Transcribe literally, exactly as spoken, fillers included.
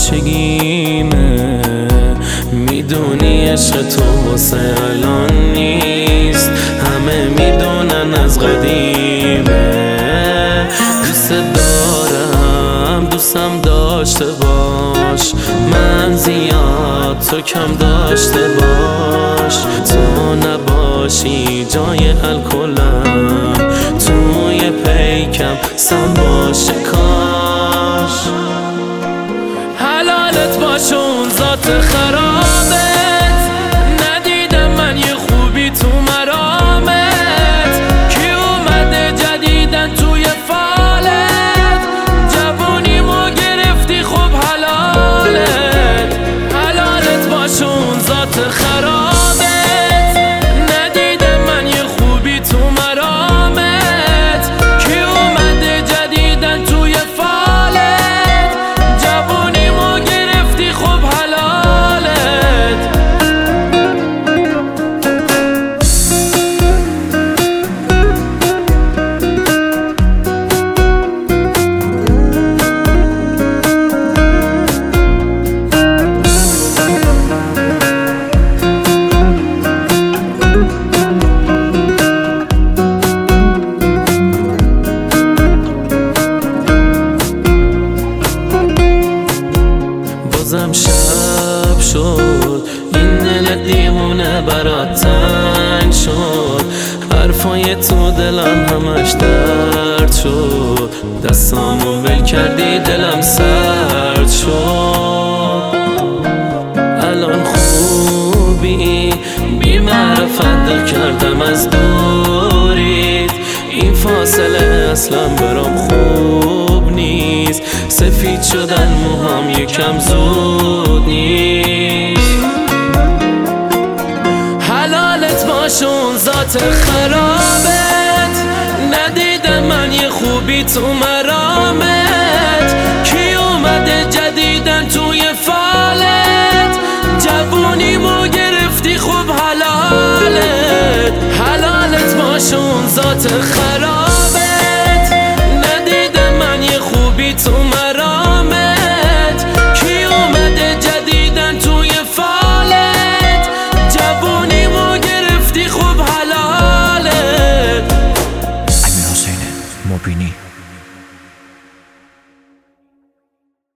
بچگیمه، میدونی عشق تو واسه الان نیست، همه میدونن از قدیمه. دوست دارم دوستم داشته باش، من زیاد تو کم داشته باش. تو نباشی جای الکلم، توی پیکم سم باشه کاش. حلالت باشه اون ذات خرابت، ندیدم من یه خوبی تو مرامت. کی اومده جدیدن توی فالت، جوونیمو گرفتی خب حلالت. حلالت باشه اون ذات خرابت، ندیدم من یه خوبی تو مرامت. کی اومده جدیدن توی فالت، جوونیمو گرفتی خب حلالت. بازم شب شد، این دل دیوونه برات تنگ شد. حرفای تو دلم همش درد شد، دستامو ول کردی دلم سرد شد. الان خوبی بی معرفت دل کردم از دوریت، این فاصله اصلا برام خوب نیست. سفید شدن موهام یکم زود نیست. حلالت باشه اون ذات خرابت، ندیدم من یه خوبی تو مرامت. کی اومده جدیدن توی فالت، جوونیمو گرفتی خب حلالت. حلالت باشه اون ذات خرابت،